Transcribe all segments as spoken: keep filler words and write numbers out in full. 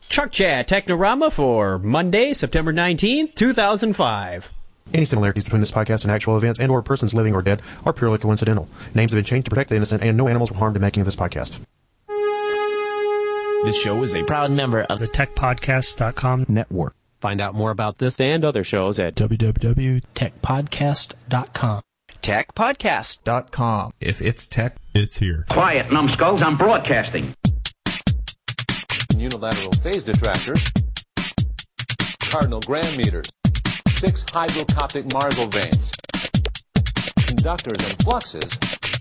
Chuck Chat Technorama for Monday, September nineteenth, two thousand five. Any similarities between this podcast and actual events and or persons living or dead are purely coincidental. Names have been changed to protect the innocent, and no animals were harmed in making of this podcast. This show is a proud member of the tech podcast dot com network. Find out more about this and other shows at w w w dot tech podcast dot com. tech podcast dot com. If it's tech, it's here. Quiet, numbskulls, I'm broadcasting. Unilateral phase detractors, cardinal gram meters, six hydrocoptic Margol veins, conductors and fluxes,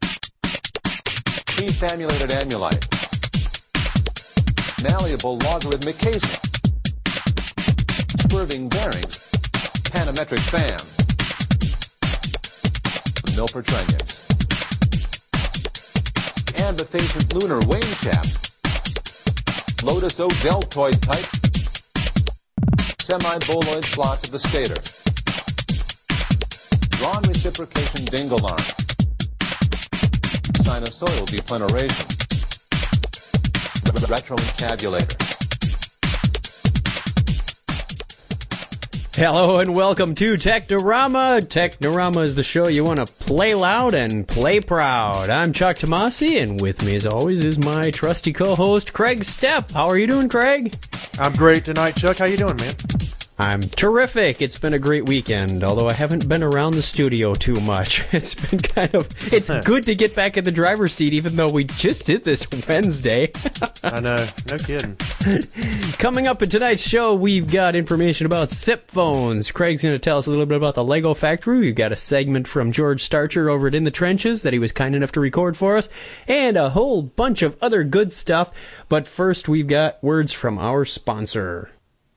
prefamulated amulite, malleable logarithmic casing, swerving bearings, panometric fan, Milford Trunnions, ambifacient lunar wane shaft, Lotus O deltoid type, semi-boloid slots of the stator, drawn reciprocation dingle arm, sinusoidal depleneration, retroencabulator. Hello and welcome to Technorama. Technorama is the show you want to play loud and play proud. I'm Chuck Tomasi, and with me as always is my trusty co-host, Craig Stepp. How are you doing, Craig? I'm great tonight, Chuck. How you doing, man? I'm terrific. It's been a great weekend, although I haven't been around the studio too much. It's been kind of, it's good to get back in the driver's seat, even though we just did this Wednesday. I know. No kidding. Coming up in tonight's show, we've got information about S I P phones. Craig's going to tell us a little bit about the Lego factory. We've got a segment from George Starcher over at In the Trenches that he was kind enough to record for us, and a whole bunch of other good stuff. But first, we've got words from our sponsor.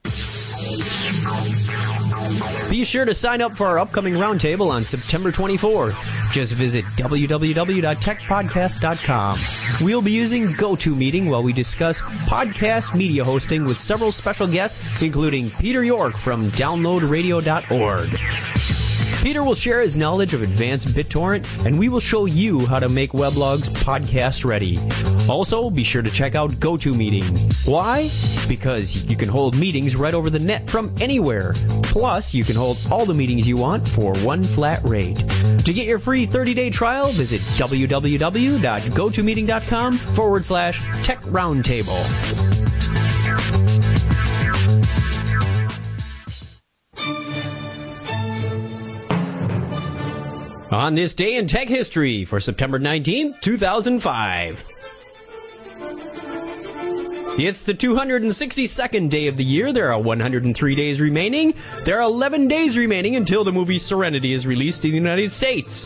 Be sure to sign up for our upcoming roundtable on September twenty-fourth. Just visit w w w dot tech podcast dot com. We'll be using GoToMeeting while we discuss podcast media hosting with several special guests, including Peter York from download radio dot org. Peter will share his knowledge of advanced BitTorrent, and we will show you how to make weblogs podcast ready. Also, be sure to check out GoToMeeting. Why? Because you can hold meetings right over the net from anywhere. Plus, you can hold all the meetings you want for one flat rate. To get your free thirty-day trial, visit w w w dot go to meeting dot com forward slash tech roundtable. On this day in tech history for September nineteenth, two thousand five. It's the two hundred sixty-second day of the year. There are one hundred three days remaining. There are eleven days remaining until the movie Serenity is released in the United States.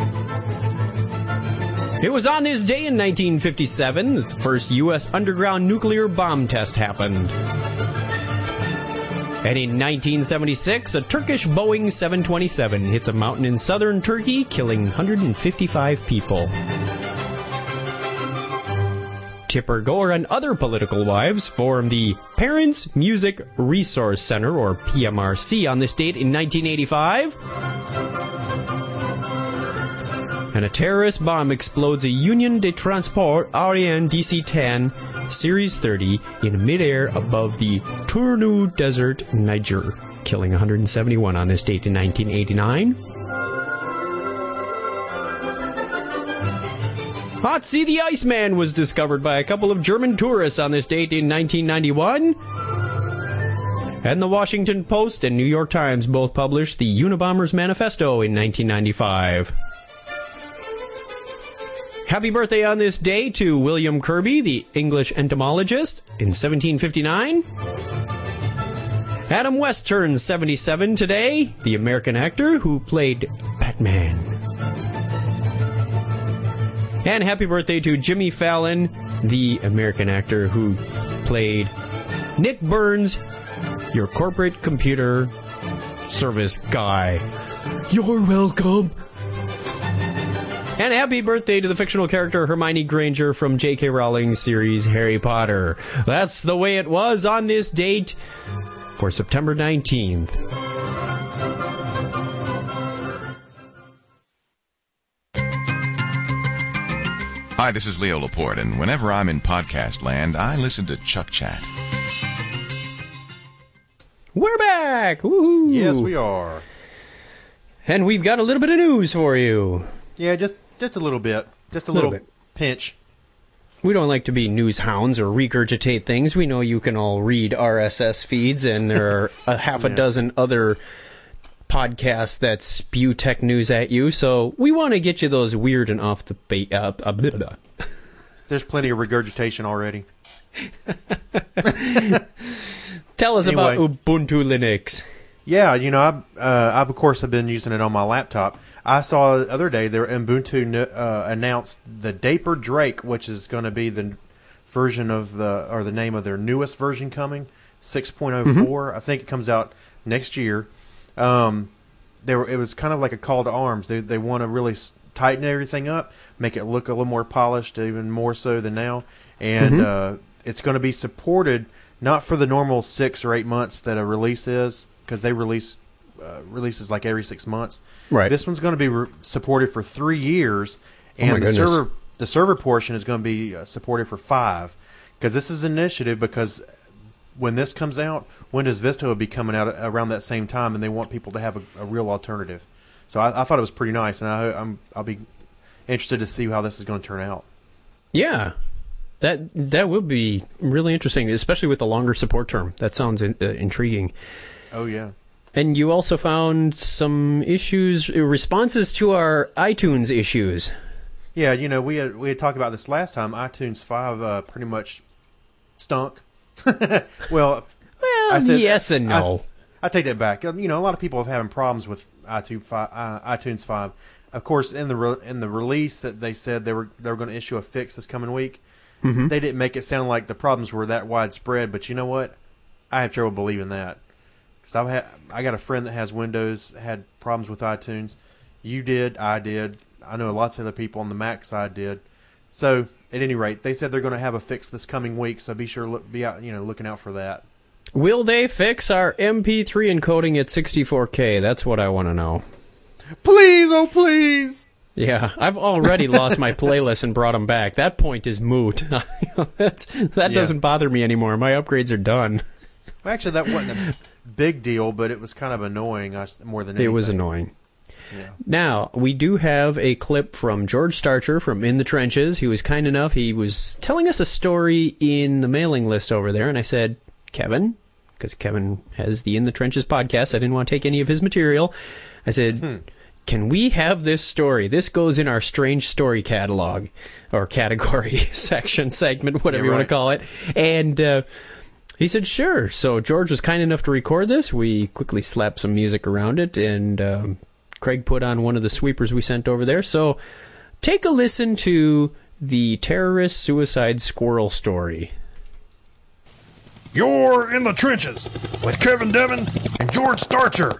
It was on this day in nineteen fifty-seven that the first U S underground nuclear bomb test happened. And in nineteen seventy-six, a Turkish Boeing seven twenty-seven hits a mountain in southern Turkey, killing one hundred fifty-five people. Tipper Gore and other political wives formed the Parents Music Resource Center, or P M R C, on this date in nineteen eighty-five. And a terrorist bomb explodes a Union de Transport Ariane D C ten Series thirty in midair above the Tournou Desert, Niger, killing one hundred seventy-one on this date in nineteen eighty-nine. Otzi the Iceman was discovered by a couple of German tourists on this date in nineteen ninety-one. And the Washington Post and New York Times both published the Unabomber's Manifesto in nineteen ninety-five. Happy birthday on this day to William Kirby, the English entomologist, in seventeen fifty-nine. Adam West turns seventy-seven today, the American actor who played Batman. And happy birthday to Jimmy Fallon, the American actor who played Nick Burns, your corporate computer service guy. You're welcome. And happy birthday to the fictional character Hermione Granger from J K Rowling's series Harry Potter. That's the way it was on this date for September nineteenth. Hi, this is Leo Laporte, and whenever I'm in podcast land, I listen to Chuck Chat. We're back! Woohoo! Yes, we are. And we've got a little bit of news for you. Yeah, just just a little bit. Just a Little little, bit. pinch. We don't like to be news hounds or regurgitate things. We know you can all read R S S feeds, and there are a half a Yeah. dozen other podcasts that spew tech news at you, so we want to get you those weird and off the ba- uh, uh, blah, blah, blah. There's plenty of regurgitation already. Tell us Anyway. about Ubuntu Linux. Yeah, you know, I've, uh, I've of course have been using it on my laptop. I saw the other day there Ubuntu uh, announced the Dapper Drake, which is going to be the version of the or the name of their newest version coming, six point oh four. Mm-hmm. I think it comes out next year. Um, they were, it was kind of like a call to arms. They they want to really tighten everything up, make it look a little more polished, even more so than now, and mm-hmm. uh, it's going to be supported. Not for the normal six or eight months that a release is, because they release uh, releases like every six months. Right. This one's going to be re- supported for three years, and oh my the goodness. server the server portion is going to be uh, supported for five. Because this is an initiative. Because when this comes out, Windows Vista will be coming out around that same time, and they want people to have a, a real alternative. So I, I thought it was pretty nice, and I, I'm I'll be interested to see how this is going to turn out. Yeah. That that will be really interesting, especially with the longer support term. That sounds in, uh, intriguing. Oh, yeah. And you also found some issues, responses to our iTunes issues. Yeah, you know, we had we had talked about this last time. iTunes five uh, pretty much stunk. well, Well, I said, yes and no. I, I take that back. You know, a lot of people have having problems with iTunes five. Uh, iTunes five. Of course, in the re- in the release that they said they were they were going to issue a fix this coming week. Mm-hmm. They didn't make it sound like the problems were that widespread, but you know what? I have trouble believing that. Because I've had, I got a friend that has Windows, had problems with iTunes. You did, I did. I know lots of other people on the Mac side did. So, at any rate, they said they're going to have a fix this coming week, so be sure to look, be out, you know, looking out for that. Will they fix our M P three encoding at sixty-four K? That's what I want to know. Please, oh please! Yeah, I've already lost my playlist and brought them back. That point is moot. That's, that Yeah. doesn't bother me anymore. My upgrades are done. Well, actually, that wasn't a big deal, but it was kind of annoying I, more than anything. It was annoying. Yeah. Now, we do have a clip from George Starcher from In the Trenches. He was kind enough. He was telling us a story in the mailing list over there, and I said, Kevin, because Kevin has the In the Trenches podcast. I didn't want to take any of his material. I said... Hmm. Can we have this story? This goes in our strange story catalog or category section, segment, whatever yeah, you right. want to call it. And uh, he said, sure. So George was kind enough to record this. We quickly slapped some music around it, and um, Craig put on one of the sweepers we sent over there. So take a listen to the terrorist suicide squirrel story. You're in the trenches with Kevin Devin and George Starcher.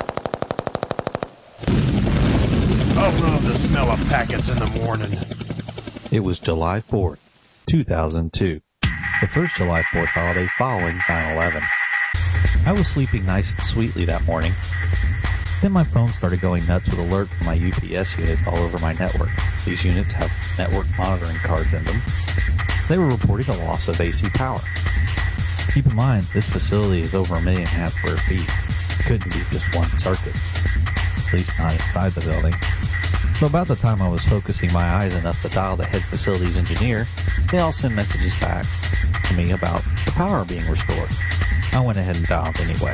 I love the smell of packets in the morning. It was July fourth, two thousand two, the first July fourth holiday following nine eleven. I was sleeping nice and sweetly that morning. Then my phone started going nuts with alerts from my U P S unit all over my network. These units have network monitoring cards in them. They were reporting a loss of A C power. Keep in mind, this facility is over a million and a half square feet. It couldn't be just one circuit, at least not inside the building. So about the time I was focusing my eyes enough to dial the head facilities engineer, they all sent messages back to me about the power being restored. I went ahead and dialed anyway.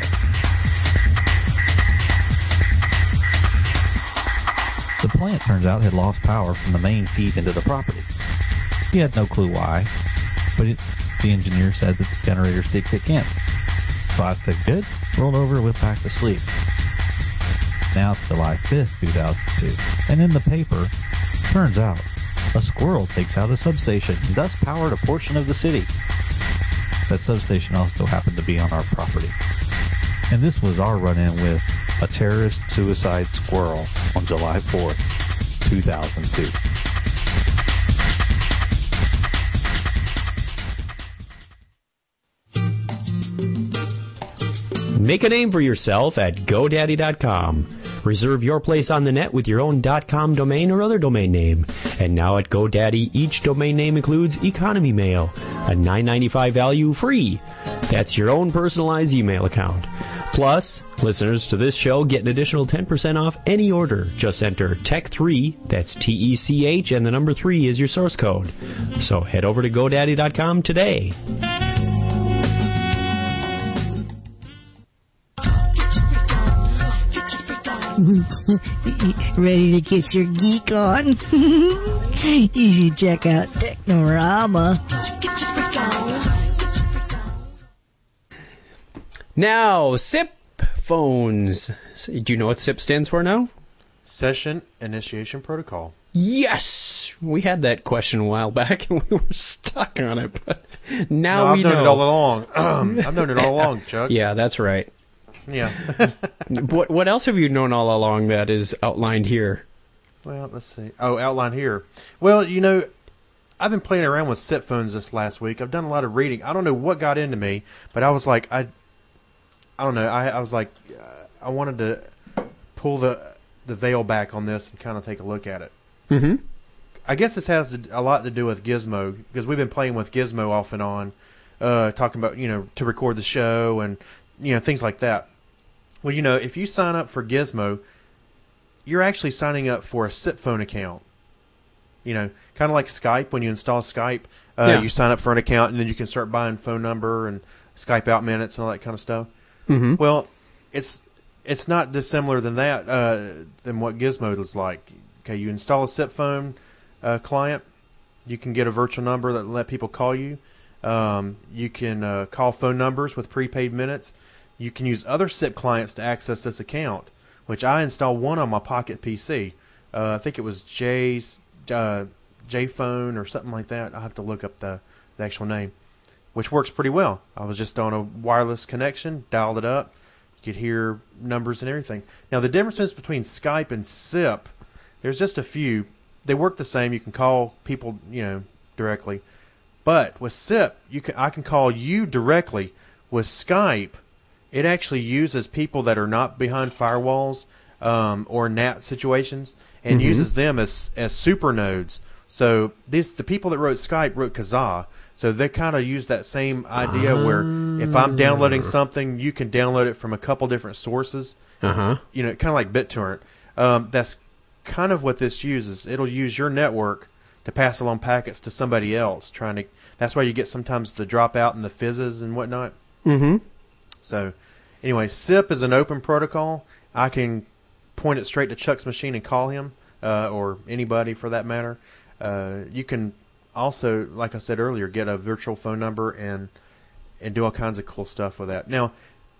The plant, turns out, had lost power from the main feed into the property. He had no clue why, but it, the engineer said that the generators did kick in. So I said, good, rolled over and went back to sleep. Now it's July fifth, two thousand two, and in the paper, turns out, a squirrel takes out a substation and thus powered a portion of the city. That substation also happened to be on our property. And this was our run-in with a terrorist suicide squirrel on July fourth, two thousand two. Make a name for yourself at GoDaddy dot com. Reserve your place on the net with your own .com domain or other domain name. And now at GoDaddy, each domain name includes Economy Mail, a nine ninety-five value free. That's your own personalized email account. Plus, listeners to this show get an additional ten percent off any order. Just enter Tech three, that's T E C H, and the number three is your source code. So head over to GoDaddy dot com today. Ready to get your geek on? You should check out Technorama. Now, S I P phones. Do you know what S I P stands for now? Session Initiation Protocol. Yes! We had that question a while back, and we were stuck on it, but now no, we I've known know. it all along. I've known it all along, Chuck. Yeah, that's right. Yeah. What What else have you known all along that is outlined here? Well, let's see. Oh, outline here. Well, you know, I've been playing around with S I P phones this last week. I've done a lot of reading. I don't know what got into me, but I was like, I, I don't know. I, I was like, uh, I wanted to pull the the veil back on this and kind of take a look at it. Mm-hmm. I guess this has a lot to do with Gizmo, because we've been playing with Gizmo off and on, uh, talking about, you know, to record the show and, you know, things like that. Well, you know, if you sign up for Gizmo, you're actually signing up for a S I P phone account. You know, kind of like Skype. When you install Skype, uh, Yeah. you sign up for an account, and then you can start buying phone number and Skype out minutes and all that kind of stuff. Mm-hmm. Well, it's it's not dissimilar than that, uh, than what Gizmo is like. Okay, you install a S I P phone uh, client. You can get a virtual number that let people call you. Um, you can uh, call phone numbers with prepaid minutes. You can use other S I P clients to access this account, which I installed one on my Pocket P C. Uh, I think it was J's, uh, J-Phone or something like that. I'll have to look up the, the actual name, which works pretty well. I was just on a wireless connection, dialed it up. You could hear numbers and everything. Now, the differences between Skype and S I P, there's just a few. They work the same. You can call people, you know, directly. But with S I P, you can I can call you directly. With Skype, it actually uses people that are not behind firewalls um, or N A T situations, and Mm-hmm. uses them as as super nodes. So these the people that wrote Skype wrote Kazaa. So they kind of use that same idea where if I'm downloading something, you can download it from a couple different sources. Uh-huh. You know, kind of like BitTorrent. Um, that's kind of what this uses. It'll use your network to pass along packets to somebody else. Trying to. That's why you get sometimes the dropout and the fizzes and whatnot. Mm-hmm. So, anyway, S I P is an open protocol. I can point it straight to Chuck's machine and call him, uh, or anybody for that matter. Uh, you can also, like I said earlier, get a virtual phone number and and do all kinds of cool stuff with that. Now,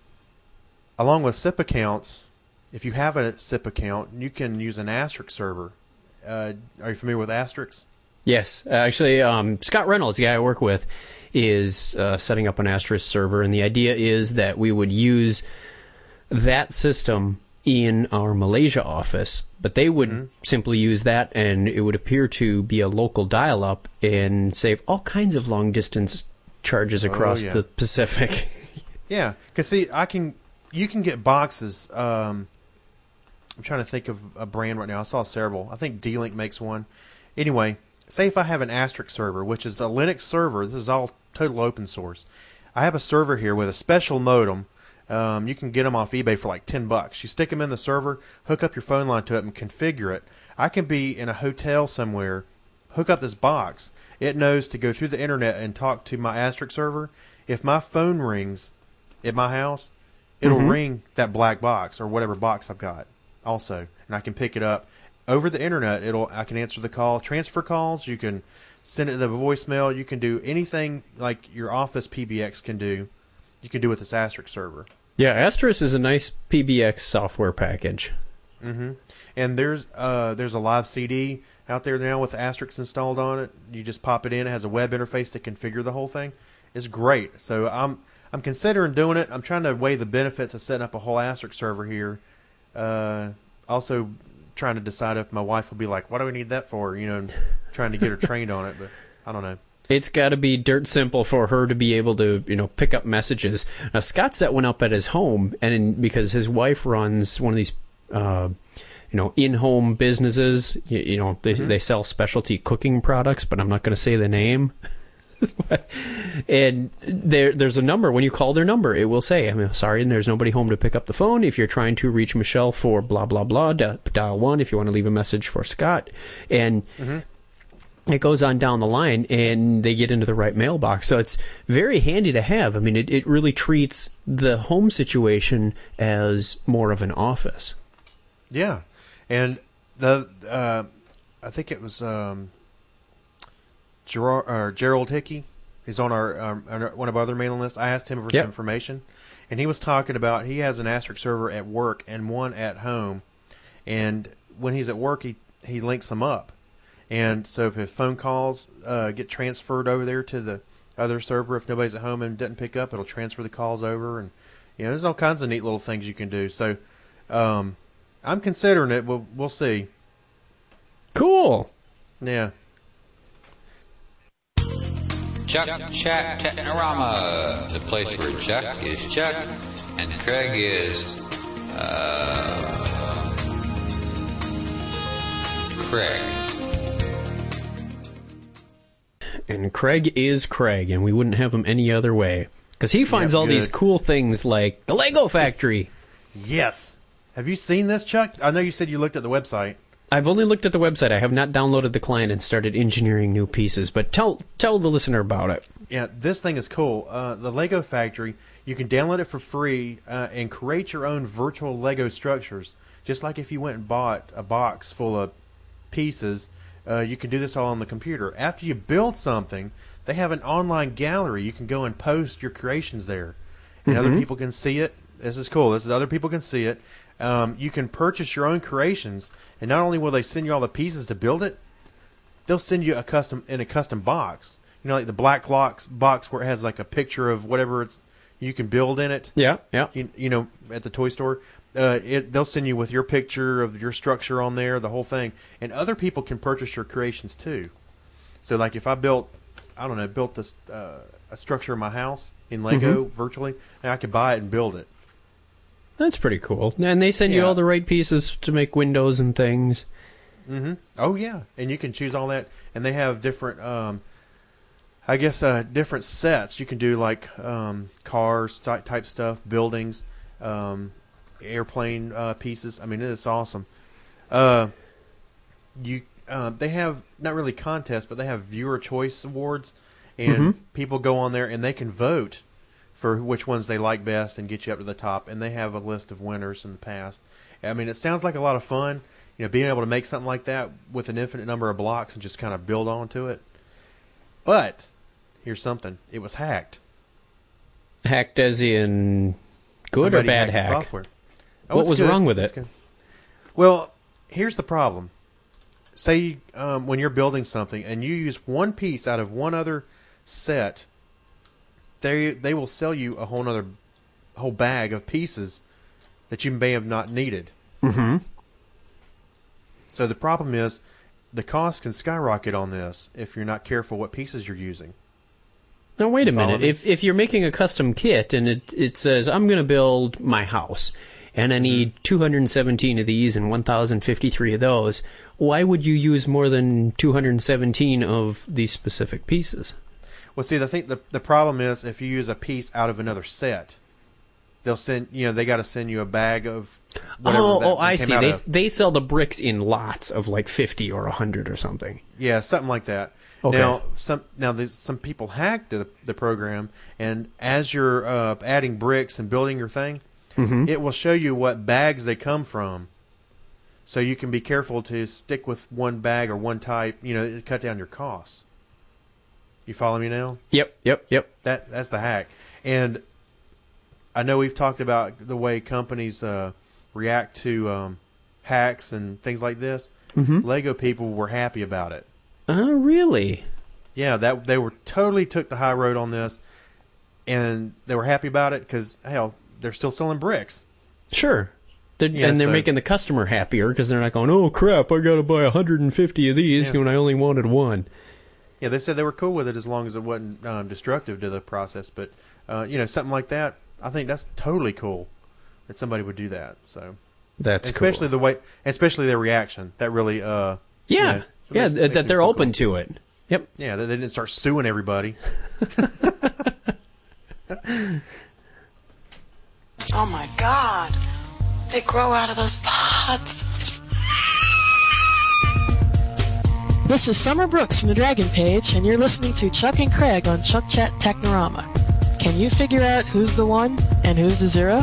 along with S I P accounts, if you have a S I P account, you can use an Asterisk server. Uh, are you familiar with Asterisk? Yes. Actually, um, Scott Reynolds, the guy I work with, is uh, setting up an Asterisk server, and the idea is that we would use that system in our Malaysia office, but they would mm-hmm. simply use that, and it would appear to be a local dial-up and save all kinds of long-distance charges across oh, yeah. the Pacific. Yeah, because see, I can, you can get boxes. Um, I'm trying to think of a brand right now. I saw several. I think D-Link makes one. Anyway, say if I have an Asterisk server, which is a Linux server. This is all total open source. I have a server here with a special modem. Um, you can get them off eBay for like ten bucks. You stick them in the server, hook up your phone line to it, and configure it. I can be in a hotel somewhere, hook up this box. It knows to go through the internet and talk to my Asterisk server. If my phone rings at my house, it'll mm-hmm. ring that black box or whatever box I've got also, and I can pick it up over the internet. It'll I can answer the call, transfer calls. You can send it to the voicemail. You can do anything like your Office P B X can do. You can do with this Asterisk server. Yeah, Asterisk is a nice P B X software package. Mm-hmm. And there's uh, there's a live C D out there now with Asterisk installed on it. You just pop it in. It has a web interface to configure the whole thing. It's great. So I'm I'm considering doing it. I'm trying to weigh the benefits of setting up a whole Asterisk server here. Uh, also trying to decide if my wife will be like, what do we need that for? You know, and trying to get her trained on it, but I don't know. It's got to be dirt simple for her to be able to, you know, pick up messages. Now, Scott set one up at his home, and in, because his wife runs one of these, uh, you know, in-home businesses. You, you know, they Mm-hmm. they sell specialty cooking products, but I'm not going to say the name. And there, there's a number. When you call their number, it will say, I'm sorry, and there's nobody home to pick up the phone. If you're trying to reach Michelle for blah, blah, blah, dial one if you want to leave a message for Scott. And mm-hmm. it goes on down the line, and they get into the right mailbox. So it's very handy to have. I mean, it, it really treats the home situation as more of an office. Yeah. And the uh, I think it was um, Gerard, or Gerald Hickey. He's on our, um, our one of our other mailing lists. I asked him for yep. some information, and he was talking about he has an Asterisk server at work and one at home. And when he's at work, he, he links them up. And so if his phone calls uh, get transferred over there to the other server, if nobody's at home and doesn't pick up, it'll transfer the calls over. And you know, there's all kinds of neat little things you can do. So um, I'm considering it. We'll, we'll see. Cool. Yeah. Chuck Chat Technorama, the place where Chuck is Chuck and Craig is uh, Craig. And Craig is Craig, and we wouldn't have him any other way. Because he finds yep, all good. These cool things like the Lego Factory. Yes. Have you seen this, Chuck? I know you said you looked at the website. I've only looked at the website. I have not downloaded the client and started engineering new pieces. But tell tell the listener about it. Yeah, this thing is cool. Uh, the Lego Factory, you can download it for free uh, and create your own virtual Lego structures. Just like if you went and bought a box full of pieces, uh, you can do this all on the computer. After you build something, they have an online gallery. You can go and post your creations there. And mm-hmm. other people can see it. This is cool. This is other people can see it. Um, you can purchase your own creations, and not only will they send you all the pieces to build it, they'll send you a custom in a custom box. You know, like the Black Locks box where it has like a picture of whatever it's you can build in it. Yeah, yeah. You, you know, at the toy store, uh, it, they'll send you with your picture of your structure on there, the whole thing, and other people can purchase your creations too. So, like if I built, I don't know, built this uh, a structure in my house in Lego mm-hmm. virtually, and I could buy it and build it. That's pretty cool. And they send yeah. you all the right pieces to make windows and things. Mm-hmm. Oh, yeah. And you can choose all that. And they have different, um, I guess, uh, different sets. You can do, like, um, cars type stuff, buildings, um, airplane uh, pieces. I mean, it is awesome. Uh, you, uh, they have, not really contests, but they have viewer choice awards. And mm-hmm. people go on there and they can vote for which ones they like best and get you up to the top. And they have a list of winners in the past. I mean, it sounds like a lot of fun, you know, being able to make something like that with an infinite number of blocks and just kind of build onto it. But here's something. It was hacked. Hacked as in good Somebody or bad hack? Software. Oh, what was good. wrong with it's it? Good. Well, here's the problem. Say um, when you're building something and you use one piece out of one other set, they they will sell you a whole other whole bag of pieces that you may have not needed. Mm-hmm. So the problem is the cost can skyrocket on this if you're not careful what pieces you're using. Now wait a Follow minute. me? If if you're making a custom kit and it it says I'm going to build my house and I need mm-hmm. two hundred seventeen of these and one thousand fifty-three of those, why would you use more than two hundred seventeen of these specific pieces? Well, see, I think the the problem is if you use a piece out of another set, they'll send you know they got to send you a bag of. Whatever oh, that oh, I see. They of. they sell the bricks in lots of like fifty or a hundred or something. Yeah, something like that. Okay. Now, some now some people hacked the the program, and as you're uh, adding bricks and building your thing, mm-hmm. it will show you what bags they come from, so you can be careful to stick with one bag or one type. You know, to cut down your costs. You follow me now? Yep, yep, yep. That that's the hack. And I know we've talked about the way companies uh, react to um, hacks and things like this. Mm-hmm. Lego people were happy about it. Oh, really? Yeah, that they were totally took the high road on this, and they were happy about it because hell, they're still selling bricks. Sure. They're, yeah, and they're so, making the customer happier because they're not going, oh crap, I got to buy one hundred fifty of these yeah. when I only wanted one. Yeah, they said they were cool with it as long as it wasn't um, destructive to the process. But, uh, you know, something like that, I think that's totally cool that somebody would do that. So That's especially cool. the way, especially their reaction. That really, uh, yeah, you know, yeah, makes, that makes they're cool. open to it. Yep. Yeah, they, they didn't start suing everybody. Oh my God. They grow out of those pods. This is Summer Brooks from the Dragon Page, and you're listening to Chuck and Craig on Chuck Chat Technorama. Can you figure out who's the one and who's the zero?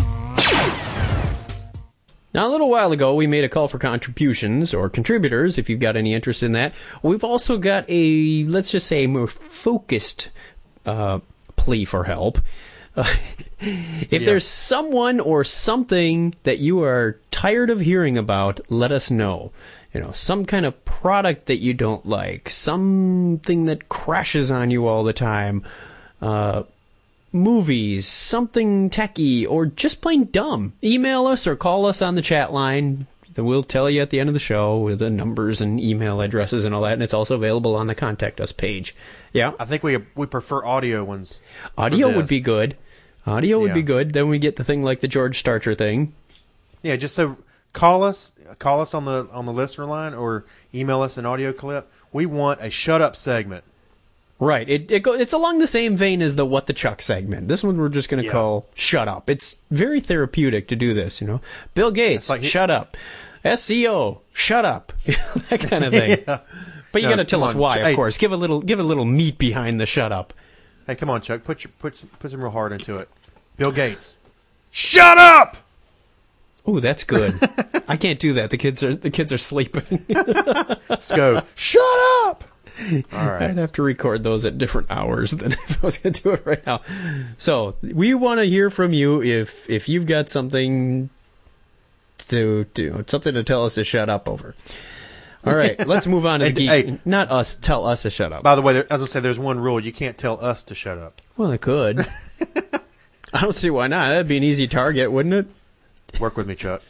Now, a little while ago, we made a call for contributions, or contributors, if you've got any interest in that. We've also got a, let's just say, more focused uh, plea for help. Uh, if yeah. there's someone or something that you are tired of hearing about, let us know. You know, some kind of product that you don't like, something that crashes on you all the time, uh, movies, something techie, or just plain dumb. Email us or call us on the chat line. We'll tell you at the end of the show with the numbers and email addresses and all that, and it's also available on the Contact Us page. Yeah, I think we we prefer audio ones. Audio would be good. Audio would yeah. be good. Then we get the thing like the George Starcher thing. Yeah, just so call us, call us on the on the listener line, or email us an audio clip. We want a shut up segment. Right. It, it go, it's along the same vein as the What the Chuck segment. This one we're just going to yeah. call Shut Up. It's very therapeutic to do this, you know. Bill Gates, like he, shut up. S E O, shut up. That kind of thing. yeah. But you no, got to tell us on. why, of hey, course. Give a little give a little meat behind the shut up. Hey, come on, Chuck. Put your, put some, put some real heart into it. Bill Gates, shut up. Ooh, that's good. I can't do that. The kids are the kids are sleeping. Let's go. Shut up. All right. I'd have to record those at different hours than if I was going to do it right now. So we want to hear from you if if you've got something to do, something to tell us to shut up over. All right, let's move on to the geek. Hey, not us. Tell us to shut up. By the way, there, as I say, there's one rule: you can't tell us to shut up. Well, I could. I don't see why not. That'd be an easy target, wouldn't it? Work with me, Chuck.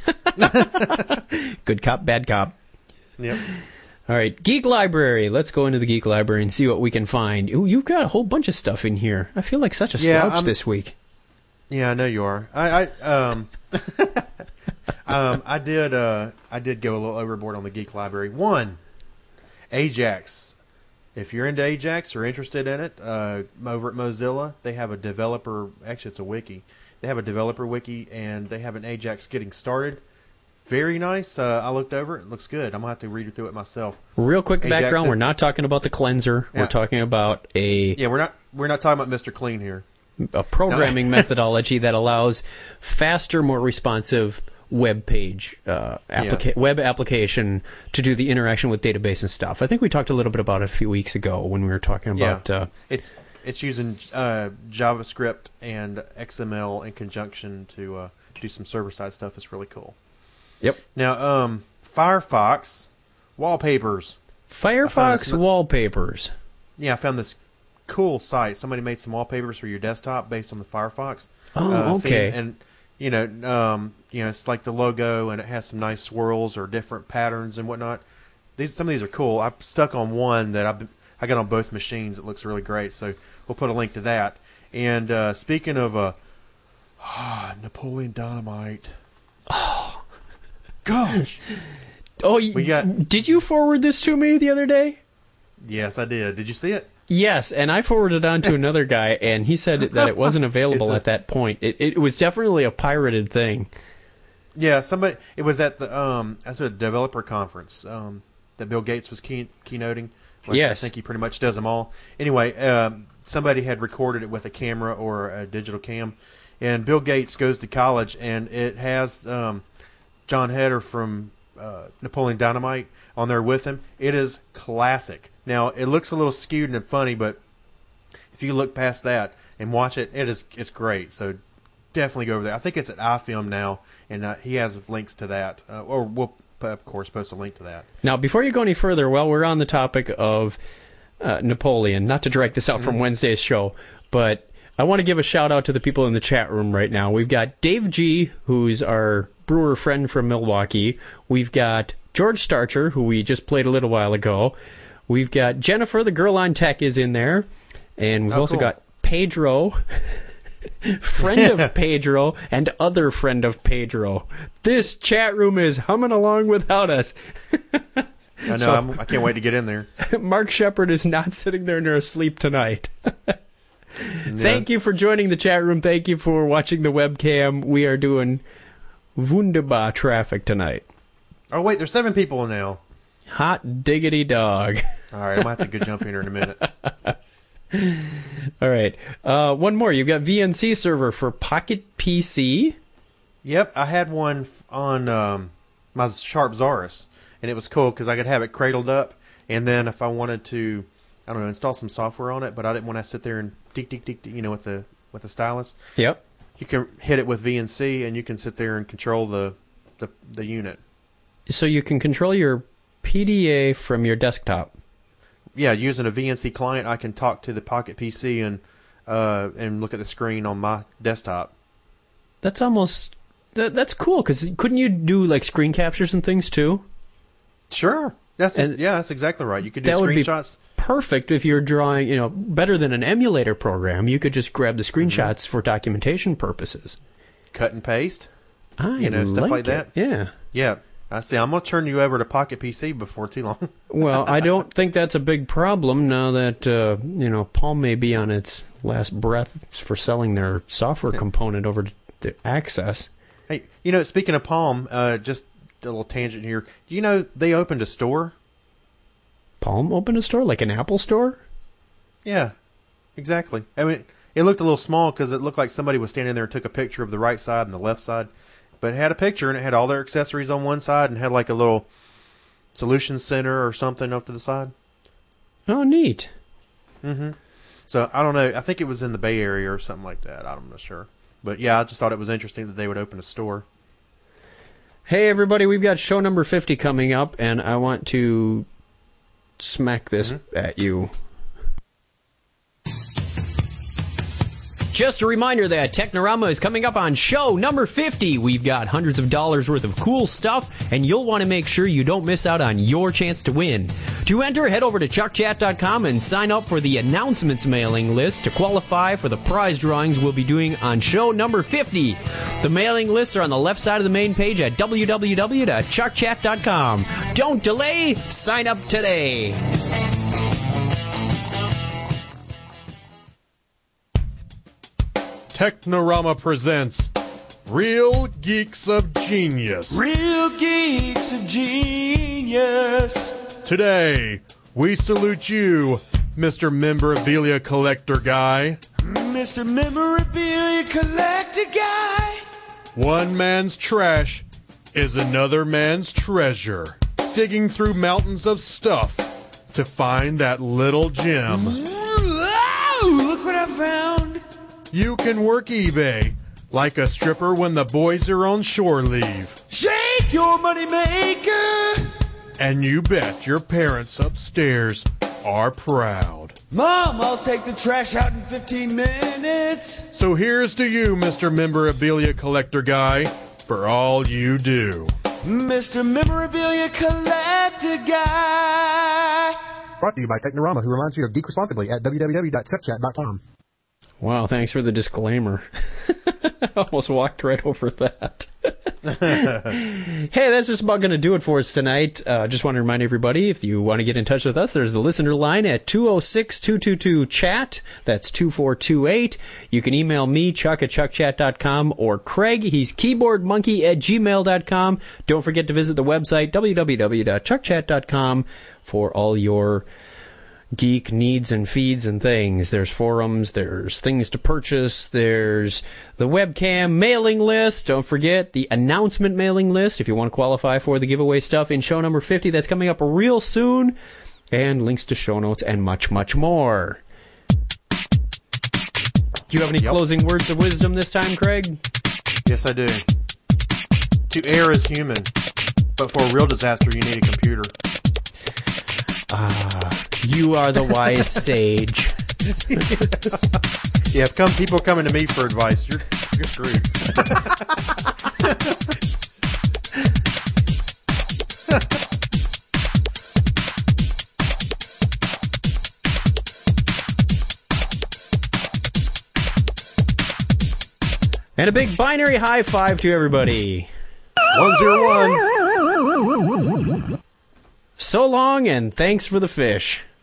Good cop, bad cop. Yep. All right, Geek Library. Let's go into the Geek Library and see what we can find. Ooh, you've got a whole bunch of stuff in here. I feel like such a yeah, slouch I'm, this week. Yeah, I know you are. I, I um, um, I did, uh, I did go a little overboard on the Geek Library. One, Ajax. If you're into Ajax or interested in it, uh, over at Mozilla, they have a developer. Actually, it's a wiki. They have a developer wiki, and they have an Ajax getting started. Very nice. Uh, I looked over it. It looks good. I'm going to have to read through it myself. Real quick Ajax background. said, we're not talking about the cleanser. Yeah. We're talking about a... Yeah, we're not We're not talking about Mister Clean here. A programming no. methodology that allows faster, more responsive web page, uh, applica- yeah. web application to do the interaction with database and stuff. I think we talked a little bit about it a few weeks ago when we were talking about... Yeah. Uh, it's, it's using uh, JavaScript and X M L in conjunction to uh, do some server-side stuff. It's really cool. Yep. Now, um, Firefox wallpapers. Firefox some, wallpapers. Yeah, I found this cool site. Somebody made some wallpapers for your desktop based on the Firefox. Oh, uh, okay. Theme. And you know, um, you know, it's like the logo, and it has some nice swirls or different patterns and whatnot. These some of these are cool. I'm stuck on one that I I got on both machines. It looks really great. So we'll put a link to that. And uh, speaking of uh, oh, Napoleon Dynamite. Oh. Gosh. Oh, we got, did you forward this to me the other day? Yes, I did. Did you see it? Yes, and I forwarded it on to another guy, and he said that it wasn't available a, at that point. It, it was definitely a pirated thing. Yeah, somebody. It was at the um, as a developer conference um, that Bill Gates was key, keynoting. Which yes, I think he pretty much does them all. Anyway, um, somebody had recorded it with a camera or a digital cam, and Bill Gates goes to college, and it has. Um, John Heder from uh, Napoleon Dynamite on there with him. It is classic. Now, it looks a little skewed and funny, but if you look past that and watch it, it is it's great. So definitely go over there. I think it's at iFilm now, and uh, he has links to that. Uh, or we'll, of course, post a link to that. Now, before you go any further, while we're on the topic of uh, Napoleon, not to drag this out mm-hmm. from Wednesday's show, but I want to give a shout-out to the people in the chat room right now. We've got Dave G., who's our brewer friend from Milwaukee. We've got George Starcher, who we just played a little while ago. We've got Jennifer, the girl on tech, is in there. And we've oh, also cool. got Pedro, friend of Pedro, and other friend of Pedro. This chat room is humming along without us. I know. So, I'm, I can't wait to get in there. Mark Shepard is not sitting there near asleep tonight. Yeah. Thank you for joining the chat room. Thank you for watching the webcam. We are doing wunderbar traffic tonight. Oh, wait, there's seven people now. Hot diggity dog. All right, I'm going to have to go jump in here in a minute. All right. Uh, one more. You've got V N C server for Pocket P C. Yep, I had one on um, my Sharp Zaurus, and it was cool because I could have it cradled up, and then if I wanted to, I don't know, install some software on it, but I didn't want to sit there and tick, tick, tick, tick, you know, with the with the stylus. Yep. You can hit it with V N C, and you can sit there and control the the, the unit. So you can control your P D A from your desktop. Yeah, using a V N C client, I can talk to the Pocket P C and uh, and look at the screen on my desktop. That's almost that, that's cool because couldn't you do like screen captures and things too? Sure, that's And yeah, that's exactly right. You could do that would be screenshots. Perfect if you're drawing, you know, better than an emulator program. You could just grab the screenshots mm-hmm. for documentation purposes. Cut and paste. I you know, like stuff like it. that. Yeah. Yeah. I see. I'm going to turn you over to Pocket P C before too long. Well, I don't think that's a big problem now that, uh, you know, Palm may be on its last breath for selling their software component over to, to Access. Hey, you know, speaking of Palm, uh, just a little tangent here. Do you know they opened a store? Palm opened a store? Like an Apple store? Yeah, exactly. I mean, it looked a little small because it looked like somebody was standing there and took a picture of the right side and the left side. But it had a picture, and it had all their accessories on one side and had like a little solution center or something up to the side. Oh, neat. Mm-hmm. So, I don't know. I think it was in the Bay Area or something like that. I'm not sure. But, yeah, I just thought it was interesting that they would open a store. Hey, everybody, we've got show number fifty coming up, and I want to smack this mm-hmm. at you. Just a reminder that Technorama is coming up on show number fifty. We've got hundreds of dollars worth of cool stuff, and you'll want to make sure you don't miss out on your chance to win. To enter, head over to chuck chat dot com and sign up for the announcements mailing list to qualify for the prize drawings we'll be doing on show number fifty. The mailing lists are on the left side of the main page at w w w dot chuck chat dot com. Don't delay, sign up today. Technorama presents Real Geeks of Genius. Real Geeks of Genius. Today, we salute you, Mister Memorabilia Collector Guy. Mister Memorabilia Collector Guy. One man's trash is another man's treasure. Digging through mountains of stuff to find that little gem. Whoa, look what I found. You can work eBay like a stripper when the boys are on shore leave. Shake your money maker. And you bet your parents upstairs are proud. Mom, I'll take the trash out in fifteen minutes. So here's to you, Mister Memorabilia Collector Guy, for all you do. Mister Memorabilia Collector Guy. Brought to you by Technorama, who reminds you to geek responsibly at w w w dot chuck chat dot com. Wow, thanks for the disclaimer. I almost walked right over that. Hey, that's just about going to do it for us tonight. Uh, just want to remind everybody, if you want to get in touch with us, there's the listener line at two oh six, two two two, chat. That's two four two eight. You can email me, Chuck at chuck chat dot com, or Craig, he's keyboardmonkey at gmail dot com. Don't forget to visit the website, w w w dot chuck chat dot com, for all your geek needs and feeds and things. There's forums, there's things to purchase, there's the webcam mailing list. Don't forget the announcement mailing list if you want to qualify for the giveaway stuff in show number fifty. That's coming up real soon. And links to show notes and much, much more. Do you have any yep. closing words of wisdom this time, Craig? Yes, I do. To err is human, but for a real disaster, you need a computer. Ah, you are the wise sage. Yeah, if come people coming to me for advice, you're you're screwed. And a big binary high five to everybody. One zero one. So long, and thanks for the fish.